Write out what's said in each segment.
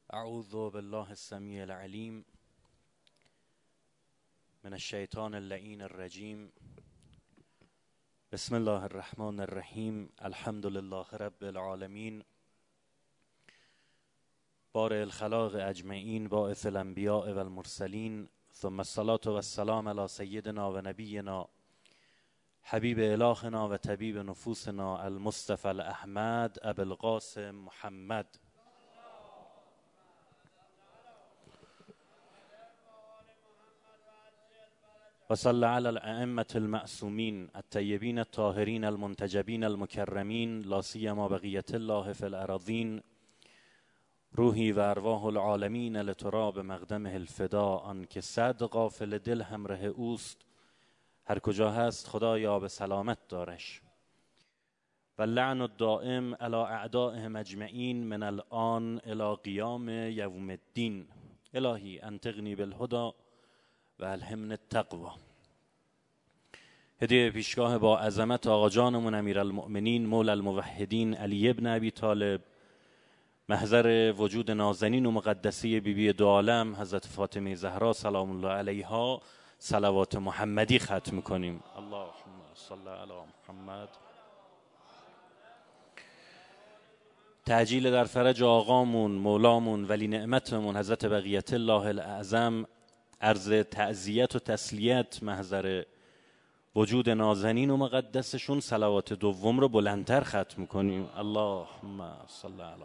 اعوذ بالله السمیع العلیم من الشیطان اللعین الرجیم. بسم الله الرحمن الرحیم. الحمد لله رب العالمین، بارئ الخلاق اجمعین، باعث الانبیاء و المرسلین، ثم الصلاة و السلام علی سیدنا و نبینا حبیب الهنا و طبیب نفوسنا المصطفى الاحمد ابو القاسم محمد. و صلی علی الائمة المعصومین الطیبین الطاهرین المنتجبین المکرمین، لا سیما بقیة الله فی الاراضین، روحی و ارواح العالمین لتراب مقدمه الفدا. آن که صد غافل دل همراه اوست، هر کجا هست خدایا به سلامت دارش. و لعن الدائم علی اعدائهم اجمعین من الان الی قیام یوم الدین. الهی انطقنی بالهدی و الهمنی التقوی. هدیه پیشگاه با عظمت آقا جانمون امیرالمؤمنین مولا الموحدین علی ابن ابی طالب، محضر وجود نازنین و مقدسی بیبی دو عالم حضرت فاطمه زهرا سلام الله علیها، صلوات محمدی ختم کنیم. اللهم صل علی محمد. تعجیل در فرج آقامون مولامون ولی نعمتمون حضرت بقیت الله الاعظم، عرض تعزیت و تسلیت محضر وجود نازنین و مقدسشون، صلوات دوم رو بلندتر ختم کنیم. اللهم صل علی.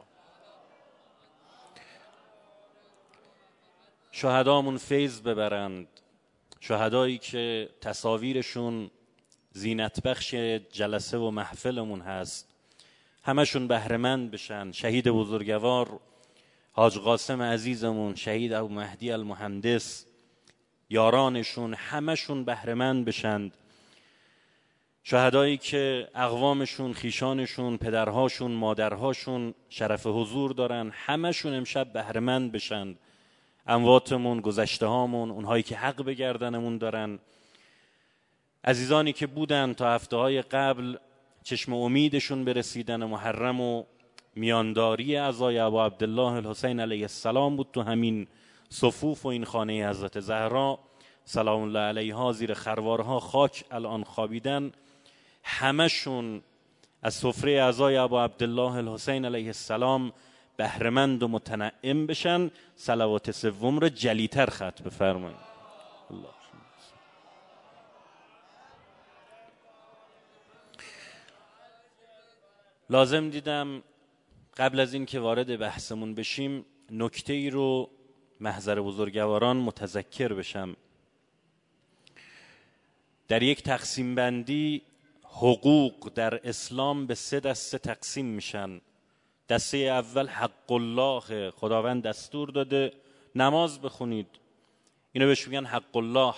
شهدامون فیض ببرند، شهدایی که تصاویرشون زینت بخش جلسه و محفلمون هست، همشون بهره‌مند بشن. شهید بزرگوار حاج قاسم عزیزمون، شهید ابو مهدی المهندس، یارانشون همشون بهره‌مند بشند. شهدایی که اقوامشون، خیشانشون، پدرهاشون، مادرهاشون شرف حضور دارن، همشون امشب بهره‌مند بشند. امواتمون، گذشته هامون، اونهایی که حق به گردنمون دارن، عزیزانی که بودن تا هفته‌های قبل چشم امیدشون به رسیدن محرم و میانداری عزای ابا عبدالله الحسین علیه السلام بود تو همین صفوف و این خانه حضرت زهرا سلام الله علیها، زیر خروارها خاک الان خوابیدن، همشون از سفره عزای ابا عبدالله الحسین علیه السلام بهره‌مند و متنعم بشن. صلوات سوم رو جلیتر ختم بفرمایید. الله. لازم دیدم قبل از این که وارد بحثمون بشیم نکته ای رو محضر بزرگواران متذکر بشم. در یک تقسیم بندی حقوق در اسلام به 3 دسته تقسیم میشن. دسته اول حق الله، خداوند دستور داده نماز بخونید، اینو بهش میگن حق الله.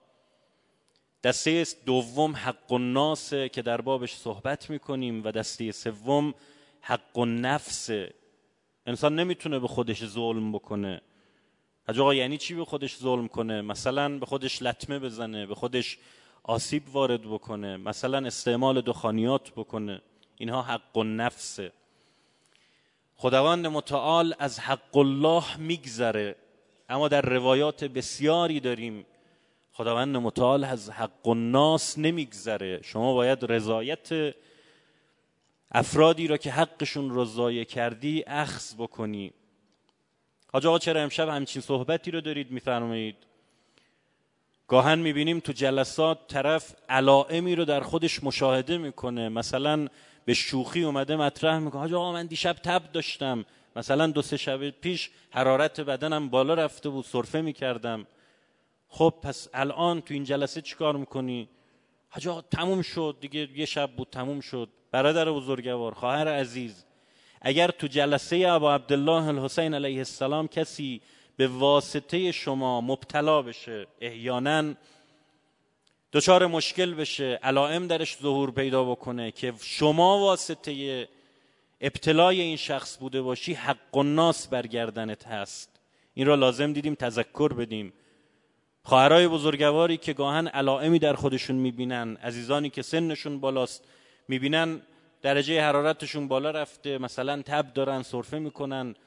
دسته دوم حق الناس که در بابش صحبت میکنیم و دسته سوم حق النفس. انسان نمیتونه به خودش ظلم بکنه. آقا یعنی چی به خودش ظلم کنه؟ مثلا به خودش لطمه بزنه، به خودش آسیب وارد بکنه، مثلا استعمال دخانیات بکنه. اینها حق النفس. خداوند متعال از حق الله میگذره، اما در روایات بسیاری داریم خداوند متعال از حق الناس نمیگذره. شما باید رضایت افرادی را که حقشون رو ضایع کردی اخذ بکنی. حاج آقا چرا امشب همچین صحبتی رو دارید میفرمایید؟ گاهن میبینیم تو جلسات طرف علائمی رو در خودش مشاهده میکنه، مثلا به شوخی اومده مطرح میکنه حاج آقا من دیشب تب داشتم، مثلا 2-3 شب پیش حرارت بدنم بالا رفته بود، سرفه میکردم. خب پس الان تو این جلسه چیکار میکنی؟ حاج آقا تموم شد دیگه، یه شب بود تموم شد. برادر بزرگوار، خواهر عزیز، اگر تو جلسه ابا عبدالله الحسین علیه السلام کسی به واسطه شما مبتلا بشه، احیانا دچار مشکل بشه، علائم درش ظهور پیدا بکنه که شما واسطه ابتلای این شخص بوده باشی، حق الناس برگردنت هست. این را لازم دیدیم تذکر بدیم. خواهرای بزرگواری که گاهن علائمی در خودشون میبینن، عزیزانی که سنشون بالاست میبینن درجه حرارتشون بالا رفته، مثلا تب دارن، سرفه میکنن،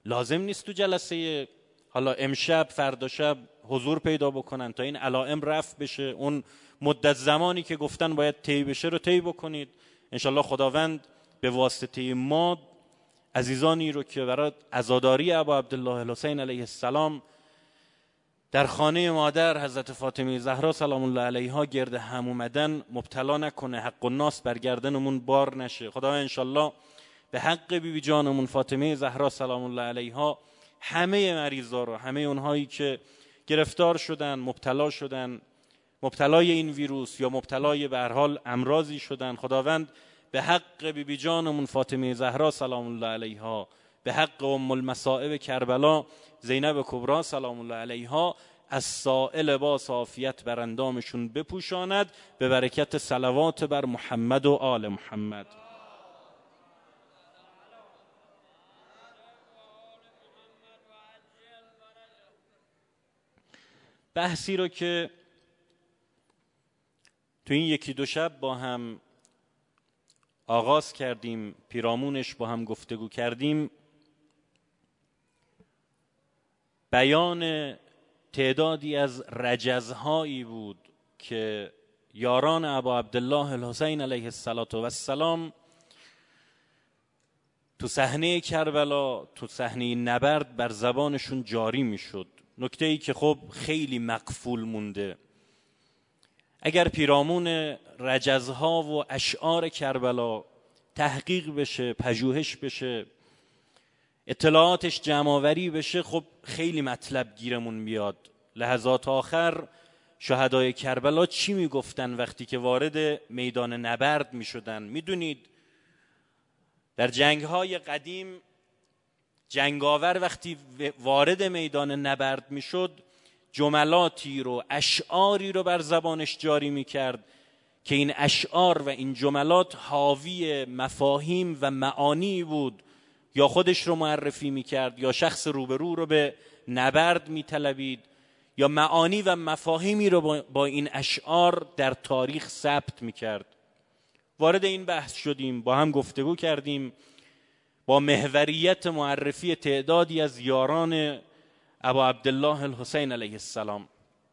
لازم نیست تو جلسه حالا امشب فردا شب حضور پیدا بکنن تا این علائم رفع بشه. اون مدت زمانی که گفتن باید طی بشه رو طی بکنید. انشالله خداوند به واسطه ما عزیزانی رو که برای عزاداری ابا عبدالله الحسین علیه السلام در خانه مادر حضرت فاطمه زهرا سلام الله علیها گرد هم اومدن مبتلا نکنه، حق الناس بر گردنمون بار نشه. خداوند انشالله به حق بیبی جانمون فاطمه زهرا سلام الله علیها همه مریضا رو، همه اونهایی که گرفتار شدن، مبتلا شدن، مبتلای این ویروس یا مبتلای به هر حال امراضی شدن، خداوند به حق بیبی جانمون فاطمه زهرا سلام الله علیها، به حق ام المصائب کربلا زینب کبرا سلام الله علیها از سائل با عافیت بر اندامشون بپوشاند به برکت صلوات بر محمد و آل محمد. بحثی رو که تو این یکی دو شب با هم آغاز کردیم، پیرامونش با هم گفتگو کردیم، بیان تعدادی از رجزهایی بود که یاران ابا عبدالله الحسین علیه السلام تو صحنه کربلا، تو صحنه نبرد بر زبانشون جاری میشد. نکته ای که خب خیلی مقفول مونده. اگر پیرامون رجزها و اشعار کربلا تحقیق بشه، پژوهش بشه، اطلاعاتش جمع‌آوری بشه، خب خیلی مطلب گیرمون میاد. لحظات آخر شهدای کربلا چی میگفتن وقتی که وارد میدان نبرد میشدن؟ میدونید در جنگ‌های قدیم جنگاور وقتی وارد میدان نبرد میشد جملاتی رو، اشعاری رو بر زبانش جاری میکرد که این اشعار و این جملات حاوی مفاهیم و معانی بود. یا خودش رو معرفی میکرد یا شخص روبرو رو به نبرد میطلبید یا معانی و مفاهیمی رو با این اشعار در تاریخ ثبت میکرد. وارد این بحث شدیم، با هم گفتگو کردیم، با محوریت معرفی تعدادی از یاران ابا عبدالله الحسین علیه السلام.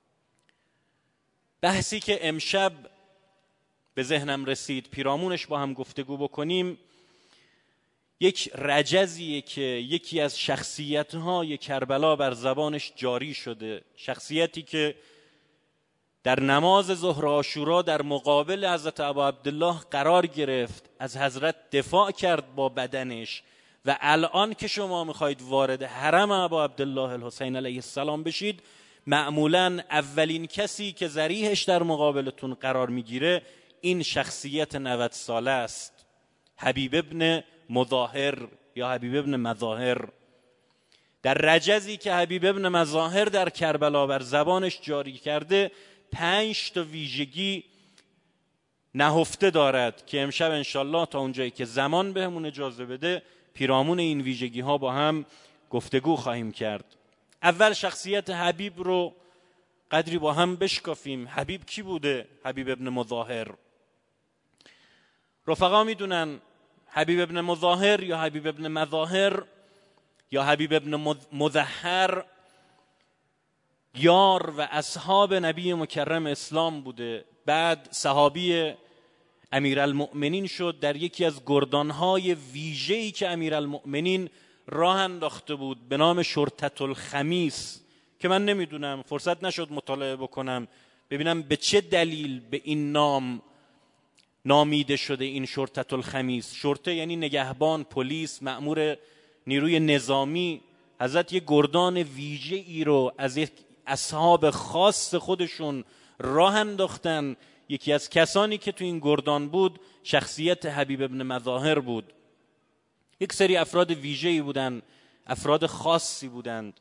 بحثی که امشب به ذهنم رسید پیرامونش با هم گفتگو بکنیم، یک رجزیه که یکی از شخصیت‌های کربلا بر زبانش جاری شده، شخصیتی که در نماز ظهر عاشورا در مقابل حضرت ابا عبدالله قرار گرفت، از حضرت دفاع کرد با بدنش و الان که شما میخواید وارد حرم ابا عبدالله الحسین علیه السلام بشید، معمولاً اولین کسی که ذریحش در مقابلتون قرار میگیره این شخصیت 90 ساله است، حبیب ابن مظاهر یا حبیب ابن مظاهر. در رجزی که حبیب ابن مظاهر در کربلا بر زبانش جاری کرده 5 تا ویژگی نهفته دارد که امشب انشالله تا اونجایی که زمان بهمون اجازه بده پیرامون این ویژگی ها با هم گفتگو خواهیم کرد. اول شخصیت حبیب رو قدری با هم بشکافیم. حبیب کی بوده؟ حبیب ابن مظاهر. رفقا میدونن حبیب ابن مظاهر یا حبیب ابن مظاهر یا حبیب ابن مظهر یار و اصحاب نبی مکرم اسلام بوده. بعد صحابی امیرالمؤمنین شد، در یکی از گردانهای ویژه‌ای که امیرالمؤمنین راه انداخته بود به نام شرطة الخمیس که من نمیدونم، فرصت نشد مطالعه بکنم ببینم به چه دلیل به این نام نامیده شده این شرطة الخمیس. شرطه یعنی نگهبان، پلیس، مأمور نیروی نظامی. حضرت یک گردان ویژه‌ای رو از یک اصحاب خاص خودشون راه انداختن. یکی از کسانی که تو این گردان بود شخصیت حبیب ابن مظاهر بود. یک سری افراد ویژه‌ای بودن، افراد خاصی بودند.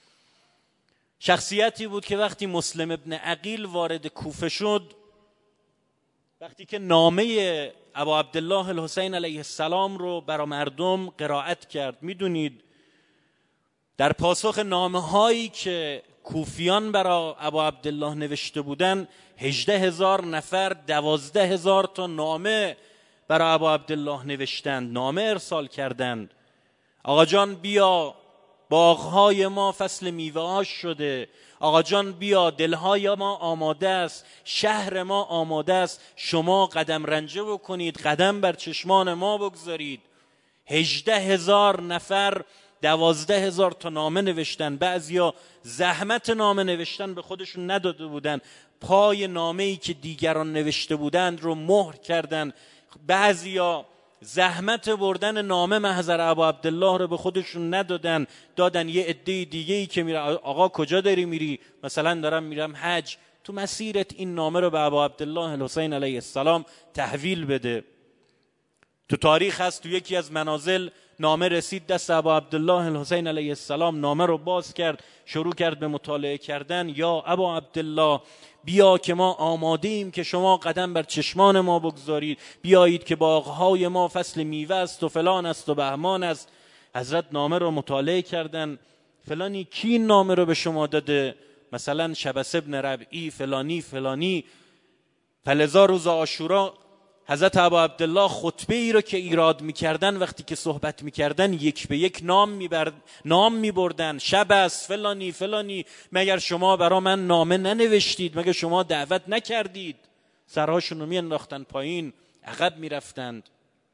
شخصیتی بود که وقتی مسلم ابن عقیل وارد کوفه شد، وقتی که نامه ابا عبدالله الحسین علیه السلام رو برای مردم قرائت کرد، میدونید در پاسخ نامه هایی که کوفیان برای ابا عبدالله نوشته بودن 18,000 نفر 12,000 تا نامه برای ابا عبدالله نوشتند، نامه ارسال کردند. آقا جان بیا باغهای ما فصل میوه‌هاش شده. آقا جان بیا، دلهای ما آماده است، شهر ما آماده است، شما قدم رنجه بکنید، قدم بر چشمان ما بگذارید. 18,000 نفر 12,000 تا نامه نوشتن. بعضیا زحمت نامه نوشتن به خودشون نداده بودن، پای نامه‌ای که دیگران نوشته بودند رو مهر کردن. بعضیا زحمت بردن نامه محضر ابا عبدالله رو به خودشون ندادن، دادن یه عده دیگه‌ای که میره. آقا کجا داری میری؟ مثلا دارم میرم حج، تو مسیرت این نامه رو به ابا عبدالله الحسین علیه السلام تحویل بده. تو تاریخ هست تو یکی از منازل نامه رسید دست ابا عبدالله الحسین علیه السلام، نامه رو باز کرد، شروع کرد به مطالعه کردن. یا ابا عبدالله بیا که ما آماده ایم که شما قدم بر چشمان ما بگذارید، بیایید که باغهای ما فصل میوه است و فلان است و بهمان است. حضرت نامه رو مطالعه کردن. فلانی کی این نامه رو به شما داده؟ مثلا شبس ابن ربعی فلانی فلانی. فلذا روز عاشورا حضرت ابا عبدالله خطبه ای رو که ایراد میکردن، وقتی که صحبت میکردن یک به یک نام میبردن. شبس فلانی فلانی، مگر شما برا من نامه ننوشتید؟ مگر شما دعوت نکردید؟ سرهاشون رو میانداختن پایین، عقب میرفتند.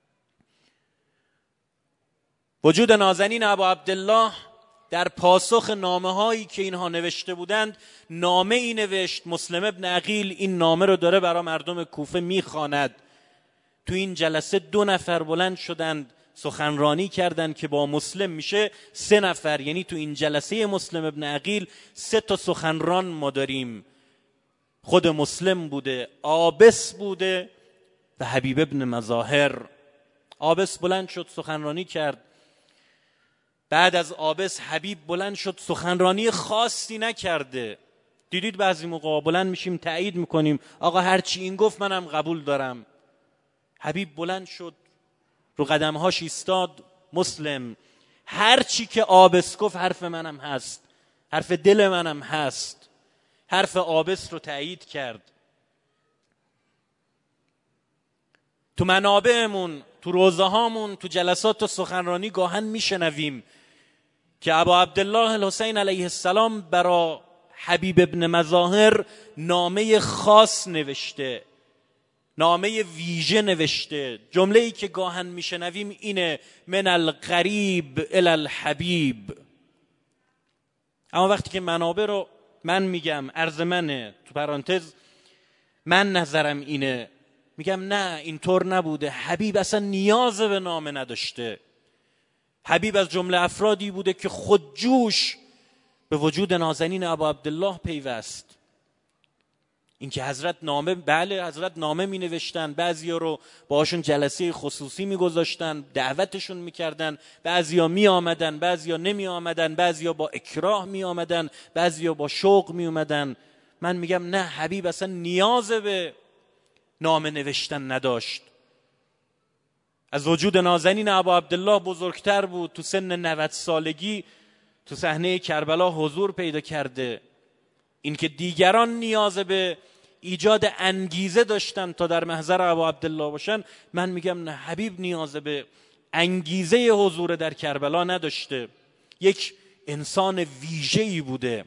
وجود نازنین ابا عبدالله در پاسخ نامه هایی که اینها نوشته بودند، نامه ای نوشت. مسلم ابن عقیل این نامه رو داره برای مردم کوفه میخواند. تو این جلسه 2 نفر بلند شدند سخنرانی کردند که با مسلم میشه 3 نفر. یعنی تو این جلسه مسلم ابن عقیل 3 تا سخنران ما داریم. خود مسلم بوده، عابس بوده و حبیب ابن مظاهر. عابس بلند شد سخنرانی کرد. بعد از عابس حبیب بلند شد، سخنرانی خاصی نکرده. دیدید بعضی موقع بلند میشیم تایید میکنیم، آقا هرچی این گفت منم قبول دارم. حبیب بلند شد، رو قدمهاش ایستاد. مسلم هر چی که عابس گفت حرف منم هست، حرف دل منم هست. حرف عابس رو تایید کرد. تو منابعمون، تو روزه هامون، تو جلسات و سخنرانی گاهن میشنویم که ابا عبدالله الحسین علیه السلام برا حبیب ابن مظاهر نامه خاص نوشته، نامه ویژه نوشته. جمله‌ای که گاهن میشنویم اینه: من القریب الی الحبیب. اما وقتی که منابع رو من میگم، عرض منه، تو پرانتز من نظرم اینه، میگم نه اینطور نبوده. حبیب اصلا نیاز به نامه نداشته. حبیب از جمله افرادی بوده که خودجوش به وجود نازنین ابا عبدالله پیوست. اینکه حضرت نامه، بله حضرت نامه می نوشتن، بعضیا رو باشون جلسه خصوصی می گذاشتن، دعوتشون می کردن، بعضیا می آمدن، بعضیا نمی آمدن، بعضیا با اکراه می آمدن، بعضیا با شوق می آمدن. من میگم نه، حبیب اصلا نیاز به نامه نوشتن نداشت. از وجود نازنین ابا عبدالله بزرگتر بود. تو سن 90 سالگی تو صحنه کربلا حضور پیدا کرده. این که دیگران نیاز به ایجاد انگیزه داشتن تا در محضر ابا عبدالله باشن، من میگم نه، حبیب نیاز به انگیزه حضور در کربلا نداشته. یک انسان ویژه‌ای بوده.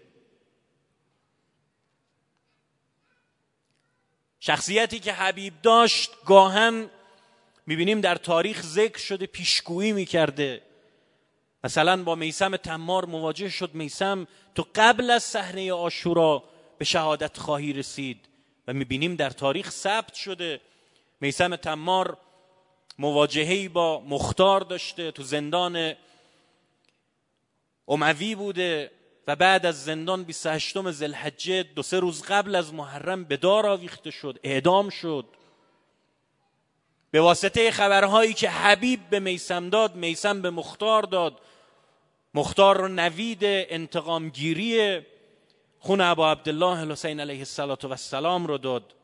شخصیتی که حبیب داشت گاهن میبینیم در تاریخ ذکر شده، پیشگویی میکرده. مثلا با میثم تمار مواجه شد. میثم تو قبل از صحنه عاشورا به شهادت خواهی رسید و میبینیم در تاریخ ثبت شده. میثم تمار مواجهه‌ای با مختار داشته، تو زندان اموی بوده و بعد از زندان 28 ذوالحجه 2-3 روز قبل از محرم به دار آویخته شد، اعدام شد. به واسطه خبرهایی که حبیب به میثم داد، میثم به مختار داد. مختار رو نوید انتقامگیری خون ابا عبدالله الحسین علیه السلام رو داد.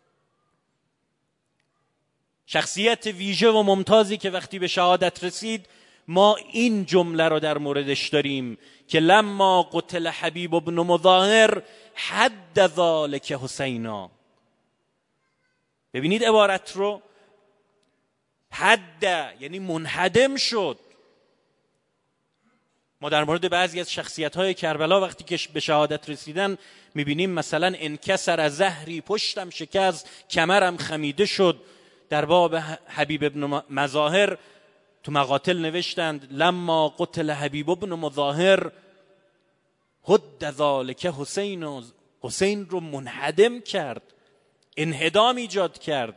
شخصیت ویژه و ممتازی که وقتی به شهادت رسید ما این جمله رو در موردش داریم که لما قتل حبیب ابن مظاهر حد ذلک حسینا. ببینید عبارت رو، حد یعنی منهدم شد. ما در مورد بعضی از شخصیت‌های کربلا وقتی که به شهادت رسیدن می‌بینیم مثلا انکسر ظهری، پشتم شکست، کمرم خمیده شد. در باب حبیب ابن مظاهر تو مقاتل نوشتند لما قتل حبیب ابن مظاهر هد ذالک حسین، حسین رو منهدم کرد، انهدام ایجاد کرد.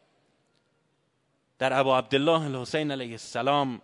در ابا عبدالله الحسین علیه السلام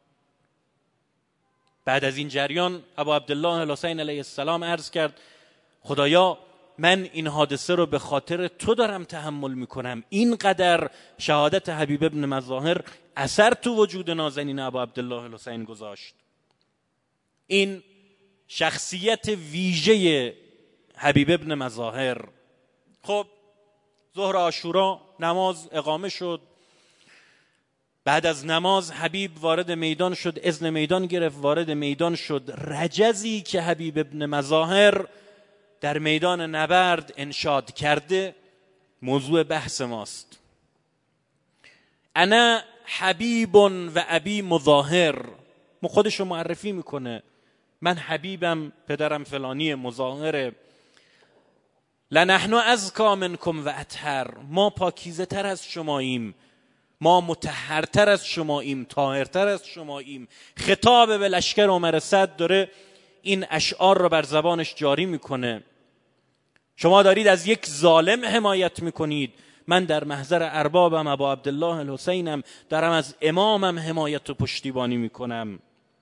بعد از این جریان ابا عبدالله الحسین علیه السلام عرض کرد خدایا من این حادثه رو به خاطر تو دارم تحمل میکنم. اینقدر شهادت حبیب ابن مظاهر اثر تو وجود نازنین ابا عبدالله الحسین گذاشت. این شخصیت ویژه حبیب ابن مظاهر. خب ظهر عاشورا نماز اقامه شد. بعد از نماز حبیب وارد میدان شد، اذن میدان گرفت، وارد میدان شد. رجزی که حبیب ابن مظاهر در میدان نبرد انشاد کرده موضوع بحث ماست. انا حبیب و ابی مظاهر، خودشو معرفی میکنه، من حبیبم، پدرم فلانی مظاهره. لنحن ازکا منکم و اطهر، ما پاکیزه تر از شماییم، ما مطهرتر از شماییم، طاهرتر از شماییم. خطاب به لشکر عمر سعد داره این اشعار رو بر زبانش جاری میکنه. شما دارید از یک ظالم حمایت میکنید، من در محضر اربابم ابا عبدالله الحسینم، دارم از امامم حمایت و پشتیبانی میکنم.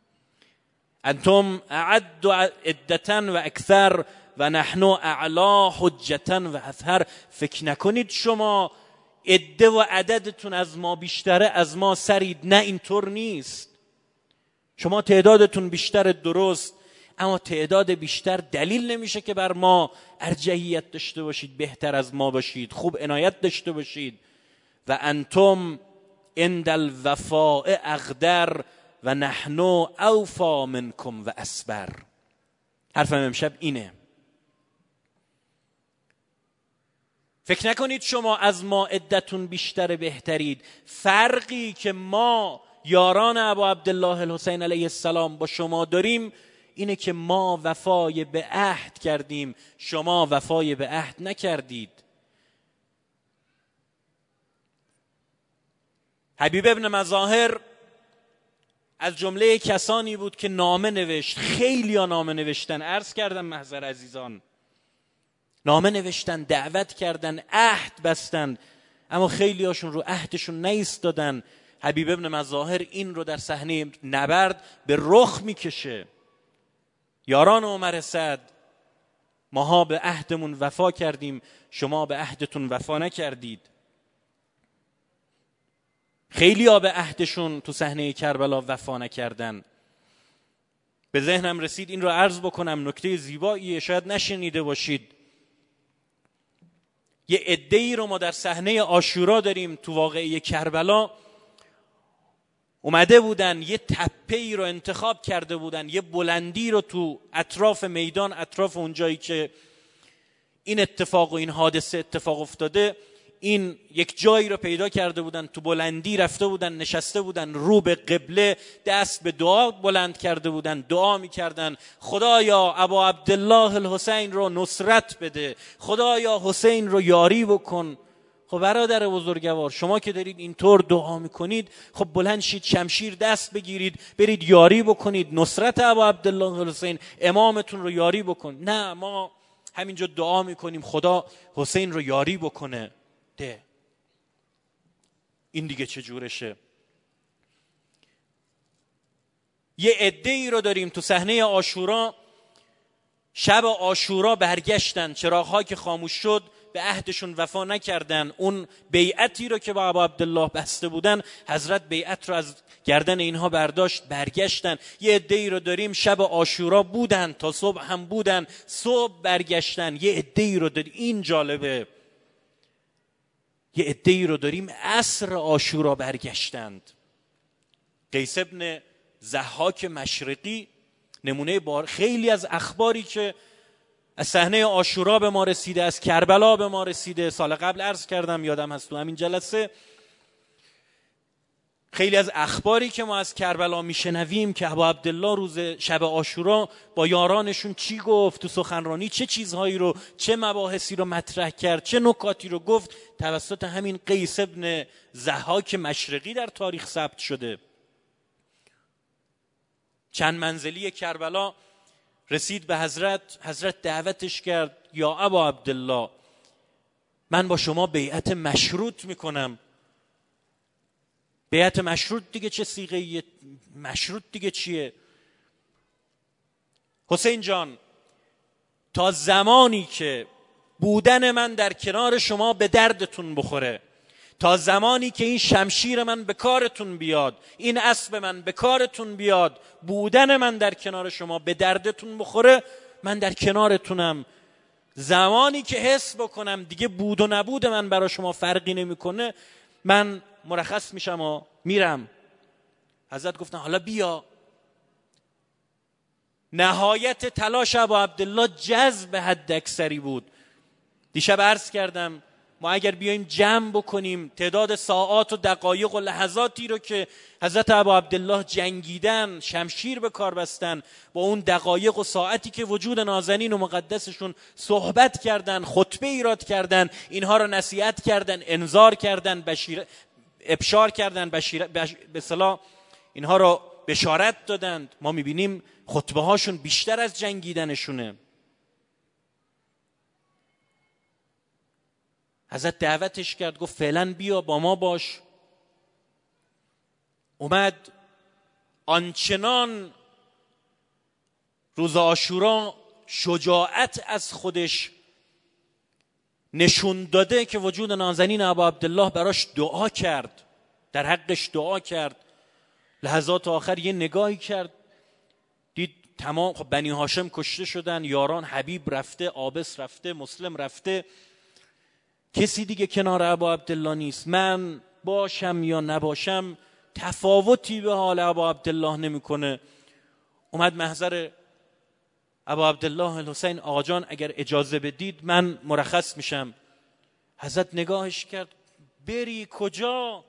انتم اعد عدتا و اکثر و نحن اعلا حجتا و اظهر. فکر نکنید شما عده و عددتون از ما بیشتره، از ما سرید. نه، اینطور نیست. شما تعدادتون بیشتر درست، اما تعداد بیشتر دلیل نمیشه که بر ما ارجحیت داشته باشید، بهتر از ما باشید، خوب عنایت داشته باشید. و انتم عند الوفاء اقدر و نحن اوفا منکم و اصبر. حرفم امشب اینه. فکر نکنید شما از ما عدتون بیشتر بهترید. فرقی که ما یاران ابا عبدالله الحسین علیه السلام با شما داریم اینه که ما وفای به عهد کردیم، شما وفای به عهد نکردید. حبیب ابن مظاهر از جمله کسانی بود که نامه نوشت. خیلی ها نامه نوشتن، عرض کردم محضر عزیزان، نامه نوشتن، دعوت کردن، عهد بستن، اما خیلی هاشون رو عهدشون نایستادن. حبیب ابن مظاهر این رو در صحنه نبرد به رخ میکشه. یاران عمر سعد، ماها به عهدمون وفا کردیم، شما به عهدتون وفا نکردید. خیلی ها به عهدشون تو صحنه کربلا وفا نکردن. به ذهنم رسید این رو عرض بکنم، نکته زیباییه، شاید نشنیده باشید. یه عده‌ای رو ما در صحنه عاشورا داریم تو واقعه کربلا. اومده بودن یه تپه‌ای رو انتخاب کرده بودن، یه بلندی رو تو اطراف میدان، اطراف اون جایی که این اتفاق و این حادثه اتفاق افتاده، این یک جایی رو پیدا کرده بودن، تو بلندی رفته بودن، نشسته بودن، رو به قبله، دست به دعا بلند کرده بودن، دعا میکردن خدایا ابا عبدالله الحسین رو نصرت بده، خدایا حسین رو یاری بکن. خب برادر بزرگوار، شما که دارید اینطور دعا میکنید، خب بلند شید، شمشیر دست بگیرید، برید یاری بکنید، نصرت ابا عبدالله الحسین، امامتون رو یاری بکن. نه، ما همینجا دعا میکنیم خدا حسین رو یاری بکنه. ده این دیگه چه جورشه؟ یه عده‌ای رو داریم تو صحنه عاشورا، شب عاشورا برگشتن، چراغ‌ها که خاموش شد، به عهدشون وفا نکردن. اون بیعتی رو که با ابا عبدالله بسته بودن، حضرت بیعت رو از گردن اینها برداشت، برگشتن. یه عده‌ای رو داریم شب عاشورا بودن تا صبح هم بودن، صبح برگشتن. یه عده‌ای رو داریم، این جالبه، یه عده‌ای رو داریم عصر عاشورا برگشتند. قیس ابن ضحاک مشرقی نمونه بار خیلی از اخباری که از صحنه عاشورا به ما رسیده، از کربلا به ما رسیده، سال قبل عرض کردم، یادم هست تو همین جلسه، خیلی از اخباری که ما از کربلا میشنویم که ابا عبدالله روز شب عاشورا با یارانشون چی گفت، تو سخنرانی چه چیزهایی رو، چه مباحثی رو مطرح کرد، چه نکاتی رو گفت، توسط همین قیس ابن ضحاک مشرقی در تاریخ ثبت شده. چند منزلی کربلا رسید به حضرت دعوتش کرد، یا ابا عبدالله من با شما بیعت مشروط میکنم. بیعت مشروط دیگه چه صیغه مشروط دیگه چیه؟ حسین جان، تا زمانی که بودن من در کنار شما به دردتون بخوره، تا زمانی که این شمشیر من به کارتون بیاد، این اسب من به کارتون بیاد، بودن من در کنار شما به دردتون بخوره، من در کنارتونم. زمانی که حس بکنم دیگه بود و نبود من برای شما فرقی نمیکنه، من مرخص میشم و میرم. حضرت گفتن حالا بیا. نهایت تلاش ابا عبدالله جذب حد اکثری بود. دیشب عرض کردم ما اگر بیایم جمع بکنیم تعداد ساعات و دقایق و لحظاتی رو که حضرت ابا عبدالله جنگیدن، شمشیر به کار بستن، با اون دقایق و ساعتی که وجود نازنین و مقدسشون صحبت کردن، خطبه ایراد کردن، اینها رو نصیحت کردن، انذار کردن، ابشار کردن، به اصطلاح اینها رو بشارت دادند، ما میبینیم خطبه هاشون بیشتر از جنگیدنشونه. حضرت دعوتش کرد، گفت فعلا بیا با ما باش. اومد. آنچنان روز عاشورا شجاعت از خودش نشون داده که وجود نازنین ابا عبدالله براش دعا کرد، در حقش دعا کرد. لحظات آخر یه نگاهی کرد، دید تمام بنی هاشم کشته شدن، یاران حبیب رفته، عابس رفته، مسلم رفته، کسی دیگه کنار ابا عبدالله نیست. من باشم یا نباشم تفاوتی به حال ابا عبدالله نمیکنه. اومد محضر ابا عبدالله الحسین، آقا جان اگر اجازه بدید من مرخص میشم. حضرت نگاهش کرد، بری کجا؟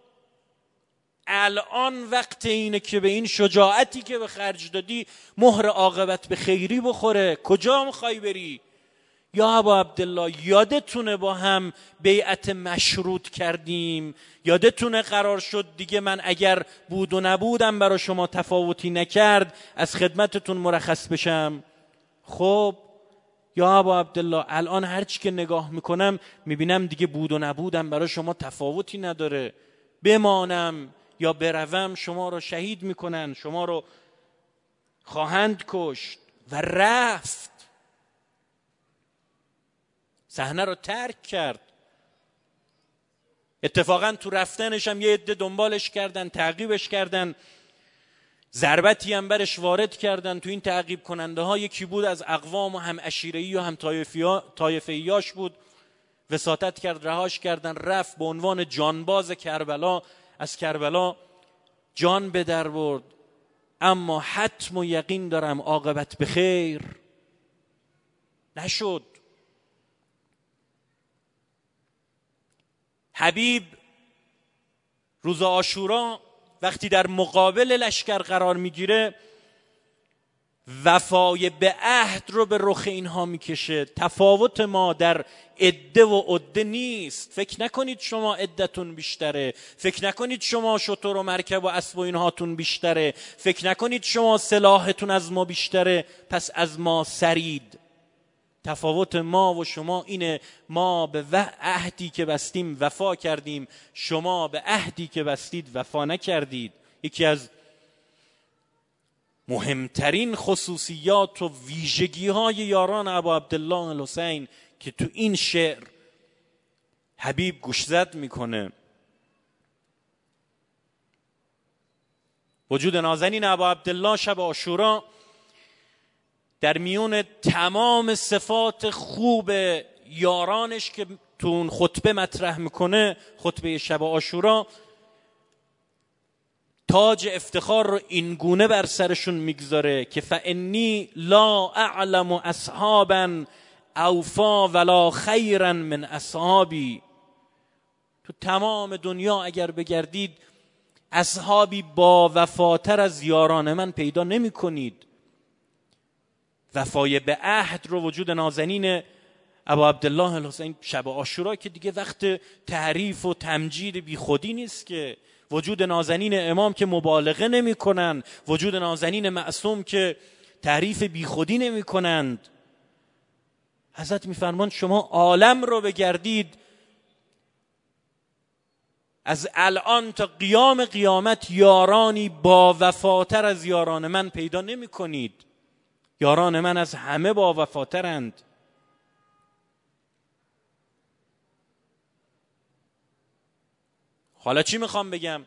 الان وقت اینه که به این شجاعتی که به خرج دادی مهر عاقبت به خیری بخوره. کجا میخوای بری؟ یا ابا عبدالله یادتونه با هم بیعت مشروط کردیم؟ یادتونه قرار شد دیگه من اگر بود و نبودم برای شما تفاوتی نکرد از خدمتتون مرخص بشم؟ خب یا ابا عبدالله الان هرچی که نگاه میکنم میبینم دیگه بود و نبودم برای شما تفاوتی نداره، بمانم یا بروم شما رو شهید میکنن، شما رو خواهند کشت. و رفت، صحنه رو ترک کرد. اتفاقا تو رفتنش هم یه عده دنبالش کردن، تعقیبش کردن، ضربتی هم برش وارد کردن. تو این تعقیب کننده ها یکی بود از اقوام و هم عشیره‌ای و هم طایفه‌ایاش بود، وساطت کرد، رهاش کردن، رفت به عنوان جانباز کربلا، از کربلا جان به در برد. اما حتم و یقین دارم عاقبت به خیر نشد. حبیب روز عاشورا وقتی در مقابل لشکر قرار میگیره وفای به عهد رو به رخ اینها میکشه. تفاوت ما در عده و عده نیست. فکر نکنید شما عدتون بیشتره، فکر نکنید شما شتر و مرکب و اسب و اینهاتون بیشتره، فکر نکنید شما سلاحتون از ما بیشتره پس از ما سرید. تفاوت ما و شما اینه، ما به عهدی که بستیم وفا کردیم، شما به عهدی که بستید وفا نکردید. یکی از مهمترین خصوصیات و ویژگی های یاران ابا عبدالله الحسین که تو این شعر حبیب گوشزد میکنه. وجود نازنین ابا عبدالله شب عاشورا در میون تمام صفات خوب یارانش که تو اون خطبه مطرح میکنه، خطبه شب عاشورا، تاج افتخار رو این گونه بر سرشون میگذاره که فانی لا اعلم اصحابا اوفا ولا خیرا من اصحابی. تو تمام دنیا اگر بگردید اصحابی با وفاتر از یاران من پیدا نمی کنید. وفای به عهد رو وجود نازنین ابا عبدالله الحسین شب عاشورا که دیگه وقت تعریف و تمجید بی خودی نیست که، وجود نازنین امام که مبالغه نمی کنن، وجود نازنین معصوم که تعریف بی خودی نمی کنند. حضرت میفرمان شما عالم رو بگردید، از الان تا قیام قیامت یارانی با وفاتر از یاران من پیدا نمی کنید. یاران من از همه با وفاترند. حالا چی میخوام بگم؟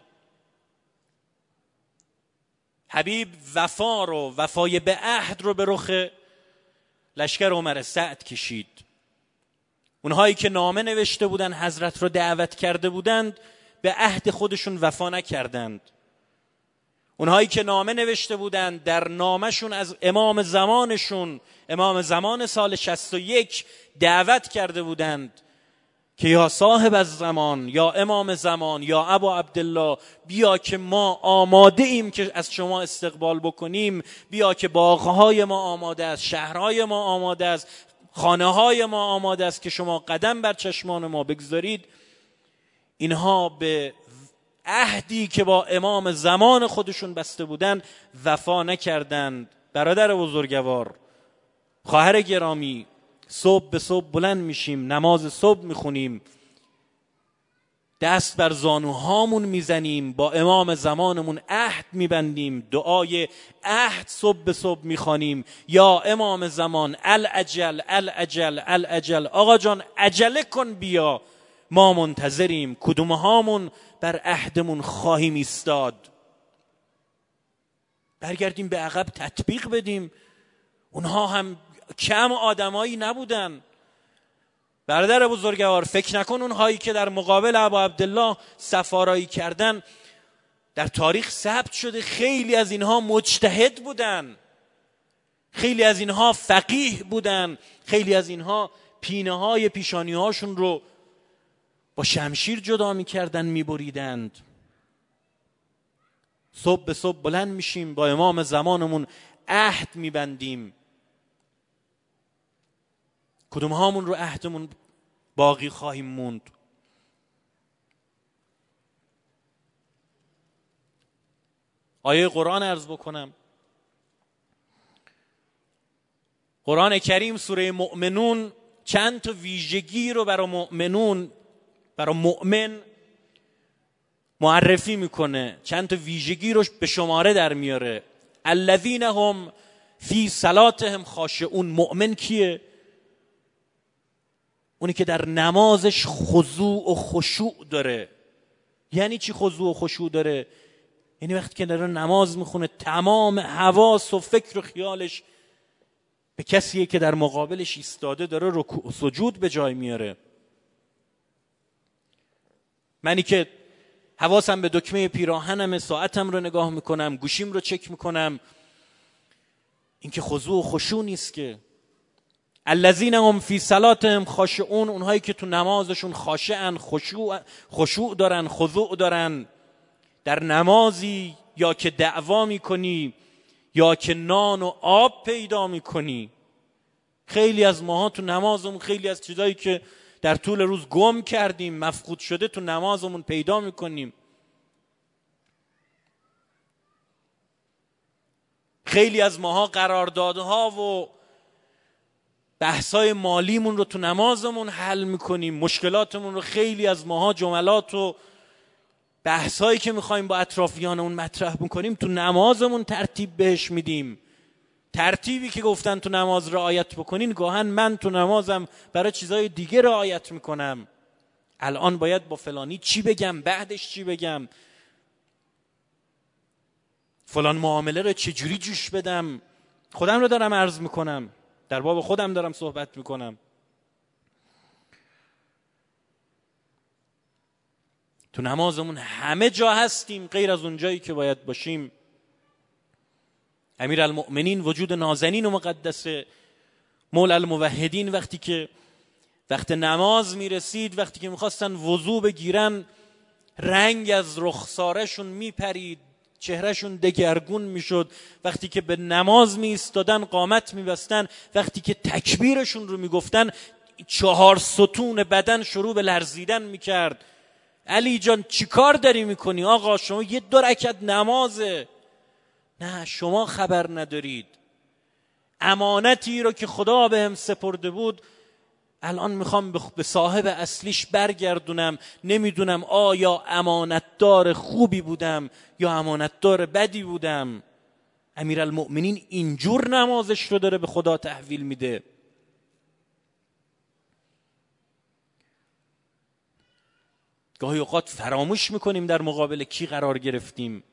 حبیب وفا رو، وفای به عهد رو به رخ لشکر عمر سعد کشید. اونهایی که نامه نوشته بودن، حضرت رو دعوت کرده بودند، به عهد خودشون وفا نکردند. اونهایی که نامه نوشته بودند، در نامشون از امام زمانشون، امام زمان سال 61 دعوت کرده بودند که یا صاحب الزمان، یا امام زمان، یا ابا عبدالله، بیا که ما آماده ایم که از شما استقبال بکنیم، بیا که باغهای ما آماده است، شهرهای ما آماده است، خانه‌های ما آماده است که شما قدم بر چشمان ما بگذارید. اینها به عهدی که با امام زمان خودشون بسته بودن وفا نکردند. برادر بزرگوار، خواهر گرامی، صبح به صبح بلند میشیم، نماز صبح میخونیم، دست بر زانوهامون میزنیم، با امام زمانمون عهد میبندیم، دعای عهد صبح به صبح میخوانیم. یا امام زمان الاجل الاجل الاجل، آقا جان عجله کن بیا، ما منتظریم، کدومهامون بر عهدمون خواهیم ایستاد. برگردیم به عقب تطبیق بدیم. اونها هم کم آدمایی نبودن. برادر بزرگوار، فکر نکن اونهایی که در مقابل ابا عبدالله سفارایی کردن در تاریخ ثبت شده خیلی از اینها مجتهد بودن، خیلی از اینها فقیه بودن، خیلی از اینها پینه های پیشانی هاشون رو با شمشیر جدا می‌کردن، می‌بریدند. صبح به صبح بلند میشیم، با امام زمانمون عهد میبندیم. کدوم هامون رو عهدمون باقی خواهیم موند؟ آیه قرآن عرض بکنم. قرآن کریم سوره مؤمنون چند تا ویژگی رو برای مؤمنون، برای مؤمن معرفی میکنه، چند تا ویژگی رو به شماره در میاره. الذین هم فی صلاتهم خاشعون. مؤمن کیه؟ اونی که در نمازش خضوع و خشوع داره. یعنی چی خضوع و خشوع داره؟ یعنی وقتی که داره نماز میخونه تمام حواس و فکر و خیالش به کسیه که در مقابلش ایستاده، داره رکوع و سجود به جای میاره. منی که حواسم به دکمه پیراهنم، ساعتم رو نگاه میکنم، گوشیم رو چک میکنم، این که خضوع و خشوع نیست که. الذین هم فی صلاتهم خاشعون. اونهایی که تو نمازشون خاشعن، خشوع دارن، خضوع دارن. در نمازی یا که دعوا میکنی یا که نان و آب پیدا میکنی. خیلی از ماها تو نمازمون خیلی از چیزایی که در طول روز گم کردیم، مفقود شده، تو نمازمون پیدا میکنیم. خیلی از ماها قراردادها و بحثای مالیمون رو تو نمازمون حل میکنیم. مشکلاتمون رو خیلی از ماها، جملات و بحثایی که میخوایم با اطرافیانمون مطرح میکنیم، تو نمازمون ترتیب بهش میدیم. ترتیبی که گفتن تو نماز رعایت بکنین، گاهن من تو نمازم برای چیزای دیگه رعایت میکنم. الان باید با فلانی چی بگم، بعدش چی بگم، فلان معامله رو چجوری جوش بدم. خودم رو دارم عرض میکنم، در باب خودم دارم صحبت میکنم. تو نمازمون همه جا هستیم غیر از اون جایی که باید باشیم. امیرالمؤمنین وجود نازنین و مقدس مولا الموحدین وقت نماز میرسید، وقتی که میخواستن وضو بگیرن، رنگ از رخسارشون میپرید، چهرهشون دگرگون میشد. وقتی که به نماز میایستادن قامت میبستن، وقتی که تکبیرشون رو میگفتن 4 ستون بدن شروع به لرزیدن میکرد. علی جان چی کار داری میکنی؟ آقا شما یه 2 رکعت نمازه. نه، شما خبر ندارید امانتی رو که خدا بهم سپرده بود الان میخوام به صاحب اصلیش برگردونم. نمیدونم آیا امانتدار خوبی بودم یا امانتدار بدی بودم. امیرالمؤمنین اینجور نمازش رو داره به خدا تحویل میده. گاهی اوقات فراموش میکنیم در مقابل کی قرار گرفتیم.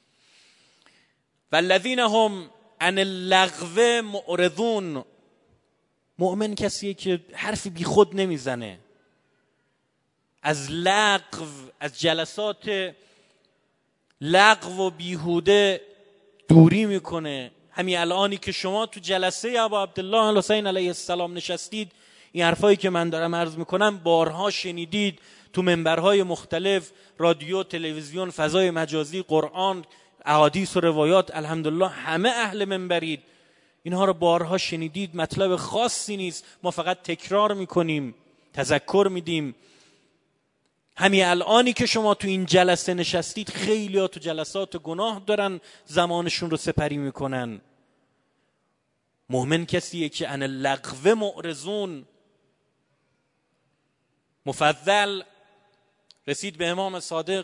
والذین هم عن اللغو معرضون. مؤمن کسیه که حرفی بی خود نمیزنه، از لغو، از جلسات لغو و بیهوده دوری میکنه. همین الانی که شما تو جلسه ابا عبدالله الحسین علیه السلام نشستید، این حرفایی که من دارم عرض میکنم بارها شنیدید تو منبرهای مختلف، رادیو، تلویزیون، فضای مجازی، قرآن، احادیث و روایات. الحمدلله همه اهل منبرید، اینها رو بارها شنیدید. مطلب خاصی نیست، ما فقط تکرار میکنیم، تذکر میدیم. همین الانی که شما تو این جلسه نشستید، خیلی ها تو جلسات گناه دارن زمانشون رو سپری میکنن. مؤمن کسیه که عن اللغو معرضون. مفضل رسید به امام صادق،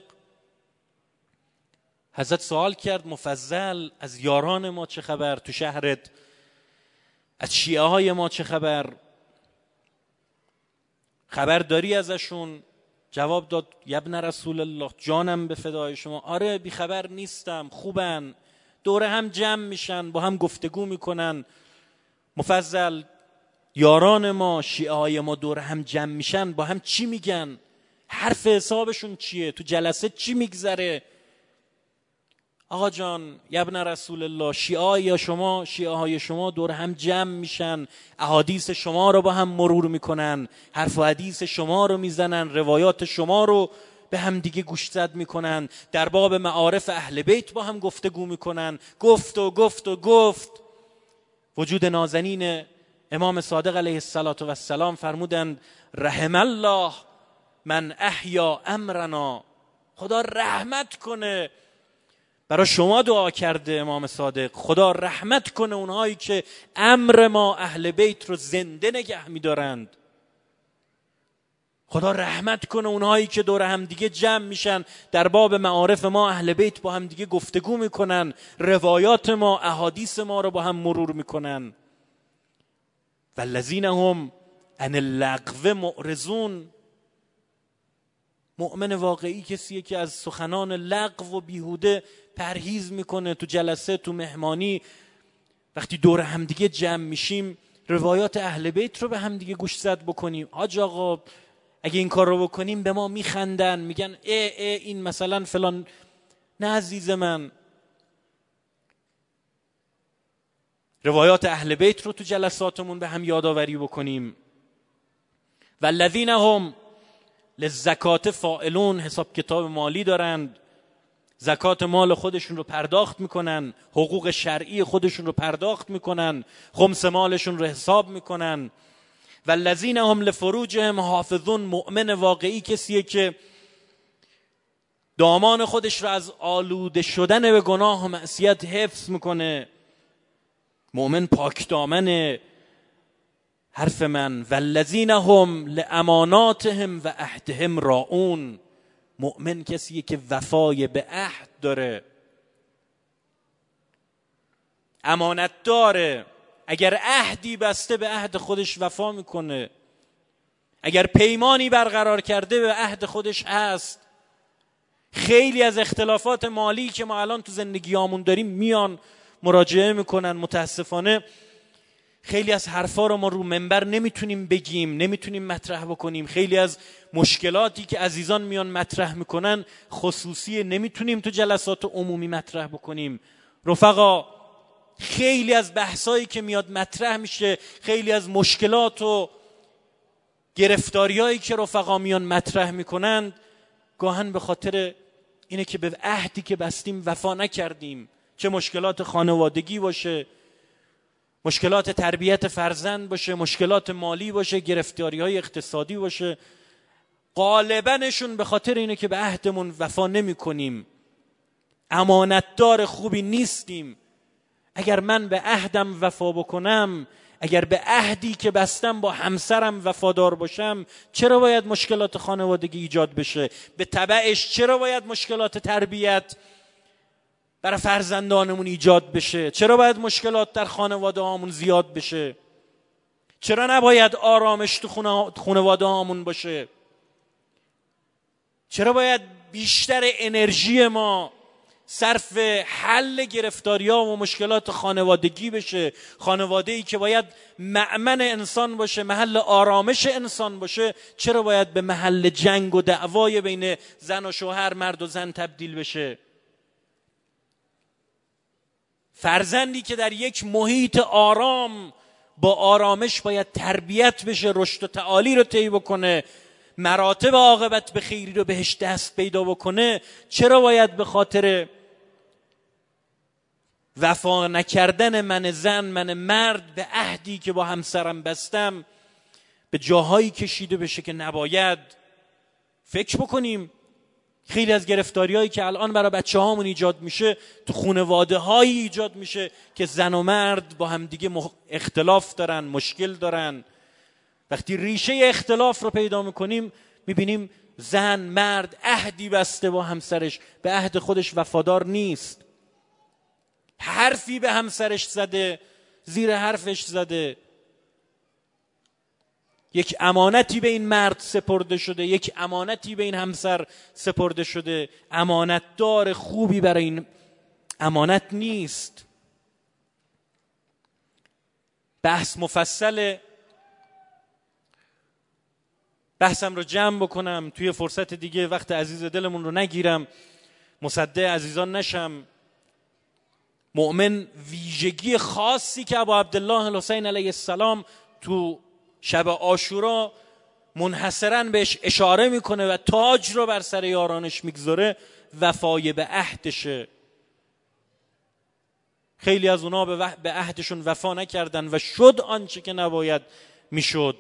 حضرت سوال کرد مفضل از یاران ما چه خبر تو شهرت؟ از شیعه های ما چه خبر؟ خبر داری ازشون؟ جواب داد یبن رسول الله، جانم به فدای شما، آره بی خبر نیستم، خوبن، دوره هم جمع میشن، با هم گفتگو میکنن. مفضل یاران ما، شیعه های ما دوره هم جمع میشن، با هم چی میگن؟ حرف حسابشون چیه؟ تو جلسه چی میگذره؟ آقا جان یبن رسول الله، شیعه های شما دور هم جمع میشن، احادیث شما رو با هم مرور میکنن، حرف و حدیث شما رو میزنن، روایات شما رو به هم دیگه گوشزد میکنن، در باب معارف اهل بیت با هم گفتگو میکنن. گفت. وجود نازنین امام صادق علیه السلام فرمودند رحم الله من احیا امرنا. خدا رحمت کنه، برای شما دعا کرده امام صادق، خدا رحمت کنه اونهایی که امر ما اهل بیت رو زنده نگه می‌دارند. خدا رحمت کنه اونهایی که دور هم دیگه جمع میشن، در باب معارف ما اهل بیت با هم دیگه گفتگو میکنن، روایات ما، احادیث ما رو با هم مرور میکنن. والذین هم عن اللغو معرضون. مؤمن واقعی کسیه که از سخنان لغو و بیهوده پرهیز میکنه. تو جلسه، تو مهمانی، وقتی دور همدیگه جمع میشیم، روایات اهل بیت رو به همدیگه گوش زد بکنیم. حاج آقا اگه این کار رو بکنیم به ما میخندن، میگن این مثلا فلان. نه عزیز من، روایات اهل بیت رو تو جلساتمون به هم یادآوری بکنیم. والذین هم للزکات فاعلون. حساب کتاب مالی دارند، زکات مال خودشون رو پرداخت میکنن، حقوق شرعی خودشون رو پرداخت میکنن، خمس مالشون رو حساب میکنن. والذین هم لفروجهم حافظون. مؤمن واقعی کسیه که دامان خودش رو از آلوده شدن به گناه و معصیت حفظ میکنه. مؤمن پاک دامنه. حرف من والذین هم لاماناتهم و عهدهم راعون. مؤمن کسیه که وفای به عهد داره، امانت داره. اگر عهدی بسته به عهد خودش وفا میکنه، اگر پیمانی برقرار کرده به عهد خودش هست. خیلی از اختلافات مالی که ما الان تو زندگیامون داریم میان مراجعه میکنن. متاسفانه خیلی از حرفا رو ما رو منبر نمیتونیم بگیم، نمیتونیم مطرح بکنیم. خیلی از مشکلاتی که عزیزان میان مطرح میکنن خصوصی، نمیتونیم تو جلسات عمومی مطرح بکنیم. رفقا خیلی از بحثایی که میاد مطرح میشه، خیلی از مشکلات و گرفتاریایی که رفقا میان مطرح میکنند، گاهن به خاطر اینه که به عهدی که بستیم وفا نکردیم، چه مشکلات خانوادگی باشه، مشکلات تربیت فرزند باشه، مشکلات مالی باشه، گرفتاری‌های اقتصادی باشه، غالباًشون به خاطر اینه که به عهدمون وفا نمی‌کنیم، امانتدار خوبی نیستیم. اگر من به عهدم وفا بکنم، اگر به عهدی که بستم با همسرم وفادار باشم، چرا باید مشکلات خانوادگی ایجاد بشه؟ به تبعش چرا باید مشکلات تربیت برای فرزندانمون ایجاد بشه؟ چرا باید مشکلات در خانواده هامون زیاد بشه؟ چرا نباید آرامش تو خانواده هامون باشه؟ چرا باید بیشتر انرژی ما صرف حل گرفتاری‌ها و مشکلات خانوادگی بشه؟ خانواده‌ای که باید مأمن انسان باشه، محل آرامش انسان باشه، چرا باید به محل جنگ و دعوای بین زن و شوهر، مرد و زن تبدیل بشه؟ فرزندی که در یک محیط آرام با آرامش باید تربیت بشه، رشد و تعالی رو طی بکنه، مراتب عاقبت به خیری رو بهش دست پیدا بکنه، چرا باید به خاطر وفا نکردن من زن، من مرد، به عهدی که با همسرم بستم به جاهایی کشیده بشه که نباید؟ فکر بکنیم خیلی از گرفتاری‌هایی که الان برای بچه‌هامون ایجاد میشه تو خانواده‌هایی ایجاد میشه که زن و مرد با همدیگه اختلاف دارن، مشکل دارن. وقتی ریشه اختلاف رو پیدا میکنیم میبینیم زن، مرد عهدی بسته با همسرش، به عهد خودش وفادار نیست، حرفی به همسرش زده، زیر حرفش زده. یک امانتی به این مرد سپرده شده، یک امانتی به این همسر سپرده شده، امانتدار خوبی برای این امانت نیست. بحث مفصله، بحثم رو جمع بکنم توی فرصت دیگه، وقت عزیز دلمون رو نگیرم، مصدع عزیزان نشم. مؤمن ویژگی خاصی که ابا عبدالله الحسین علیه السلام تو شب عاشورا منحصراً بهش اشاره میکنه و تاج رو بر سر یارانش میگذاره، وفای به عهدشه. خیلی از اونا به عهدشون وفا نکردن و شد آنچه که نباید میشد.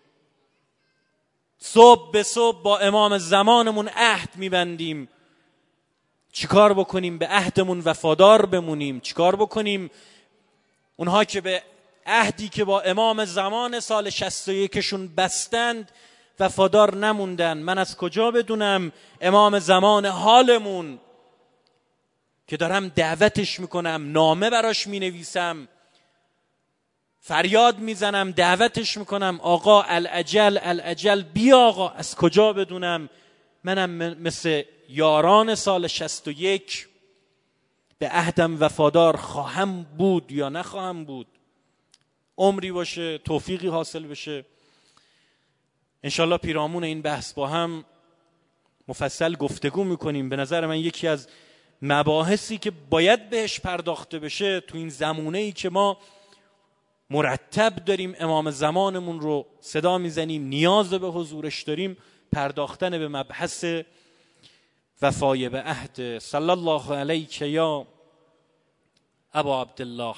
صبح به صبح با امام زمانمون عهد میبندیم، چیکار بکنیم به عهدمون وفادار بمونیم؟ چیکار بکنیم اونها که به عهدی که با امام زمان سال 61شون بستند وفادار نموندن؟ من از کجا بدونم امام زمان حالمون که دارم دعوتش میکنم، نامه براش مینویسم، فریاد میزنم، دعوتش میکنم، آقا العجل العجل بیا آقا، از کجا بدونم منم مثل یاران سال 61 به عهدم وفادار خواهم بود یا نخواهم بود؟ عمری باشه، توفیقی حاصل بشه. انشالله پیرامون این بحث با هم مفصل گفتگو میکنیم. به نظر من یکی از مباحثی که باید بهش پرداخته بشه تو این زمانه‌ای که ما مرتب داریم امام زمانمون رو صدا میزنیم، نیاز به حضورش داریم، پرداختن به مبحث وفای به عهد. صلی الله علیک یا ابا عبدالله.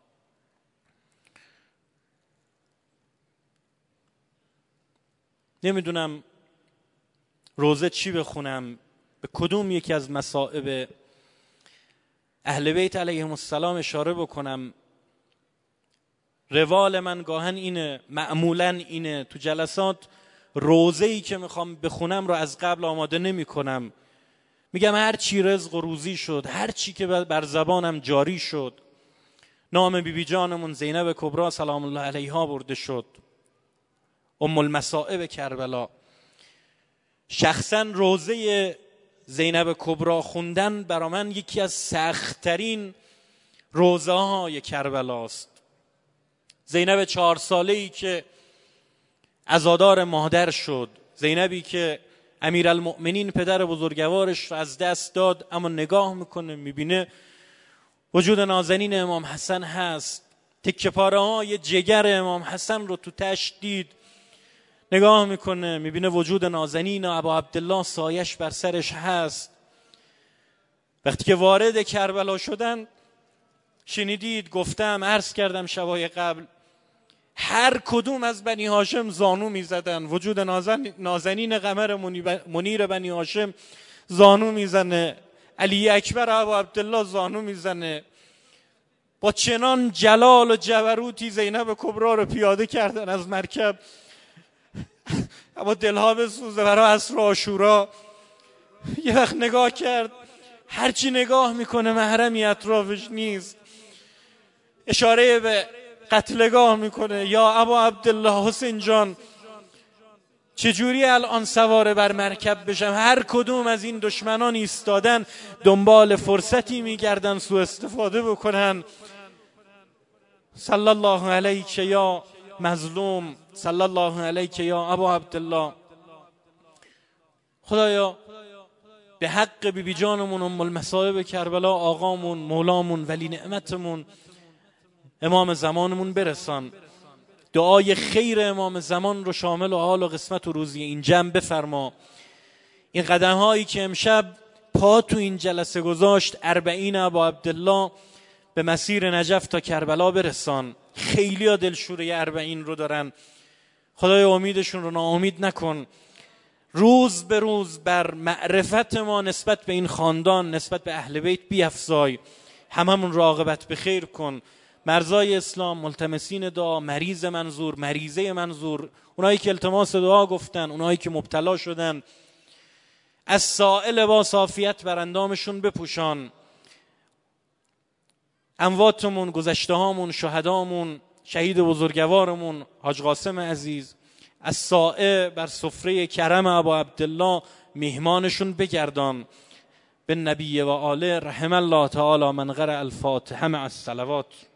نمیدونم روزه چی بخونم، به کدوم یکی از مصائب اهل بیت علیهم السلام اشاره بکنم. روال من گاهن اینه، معمولاً اینه، تو جلسات روزه‌ای که میخوام بخونم رو از قبل آماده نمی کنم. میگم هر چی رزق و روزی شد، هر چی که بر زبانم جاری شد، نام بیبی جانمون زینب کبری سلام الله علیها برده شد، ام المصائب کربلا. شخصا روزه زینب کبری خوندن برا من یکی از سخت‌ترین روزه های کربلاست. زینب 4 ساله‌ای که عزادار مادر شد، زینبی که امیرالمؤمنین پدر بزرگوارش رو از دست داد، اما نگاه میکنه میبینه وجود نازنین امام حسن هست، تکه پاره های جگر امام حسن رو تو تشت دید، نگاه میکنه، میبینه وجود نازنین ابا عبدالله سایش بر سرش هست. وقتی که وارد کربلا شدن، شنیدید گفتم، عرض کردم شبای قبل، هر کدوم از بنی هاشم زانو میزدن. وجود نازنین قمر منیر بنی هاشم زانو میزنه، علی اکبر ابا عبدالله زانو میزنه. با چنان جلال و جبروتی زینب کبرا رو پیاده کردن از مرکب. اما دلها بسوزه برای عصر عاشورا. یه وقت نگاه کرد، هرچی نگاه میکنه محرمی اطرافش نیست. اشاره به قتلگاه میکنه، یا ابا عبدالله حسین جان چجوری الان سوار بر مرکب بشم؟ هر کدوم از این دشمنان ایستادن دنبال فرصتی میگردن سوء استفاده بکنن. صلی الله علیک یا مظلوم، صلی الله علیک یا ابا عبدالله. خدایا به حق بیبی جانمون ام المصائب کربلا، آقامون، مولامون، ولی نعمتمون، امام زمانمون برسان. دعای خیر امام زمان رو شامل و حال و قسمت و روزی این جمع بفرما. این قدم هایی که امشب پا تو این جلسه گذاشت، 40 ابا عبدالله، به مسیر نجف تا کربلا برسان. خیلی ها دلشوره 40 رو دارن. خدای امیدشون رو ناامید نکن. روز به روز بر معرفت ما نسبت به این خاندان، نسبت به اهل بیت بیفزای. هممون را عاقبت به خیر کن. مرزای اسلام، ملتمسین دعا، مریض منظور، مریضه منظور، اونایی که التماس دعا گفتن، اونایی که مبتلا شدن، از سائل با عافیت بر اندامشون بپوشان. امواتمون، گذشته هامون، شهدامون، شهید بزرگوارمون حاج قاسم عزیز، از سائه بر سفره کرم ابا عبدالله میهمانشون بگردان. به نبی و آله رحم الله تعالی من قرأ الفاتحه مع الصلوات.